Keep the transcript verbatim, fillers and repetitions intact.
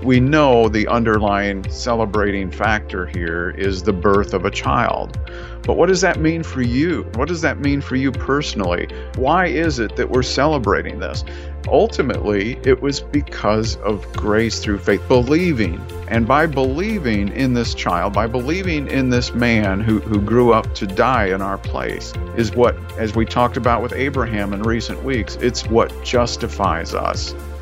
we know the underlying celebrating factor here is the birth of a child. But what does that mean for you? What does that mean for you personally? Why is it that we're celebrating this? Ultimately, it was because of grace through faith, believing. And by believing in this child, by believing in this man who, who grew up to die in our place, is what, as we talked about with Abraham in recent weeks, it's what justifies us.